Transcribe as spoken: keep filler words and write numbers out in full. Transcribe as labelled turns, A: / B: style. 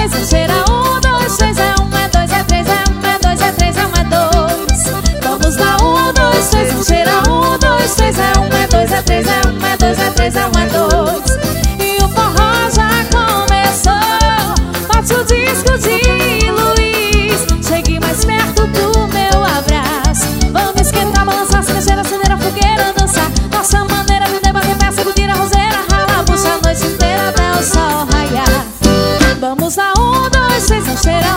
A: três, não cheira. Um, dois, três, é um, é dois, é três, é um, é dois, é três, é um, é dois. Vamos lá, um, dois, três, não cheira. Um, dois, três, é um, é dois, é três, é um, é dois, é três, é um, é dois. E o forró já começou. Bate o disco de Luiz, chegue mais perto do meu abraço. Vamos esquentar, balançar, se mexer, acender a fogueira, dançar. Nossa maneira de debater, peça, sacudir a roseira, rala a bucha a noite inteira até o sol raiar. Vamos lá, um, dois, três, não cheira.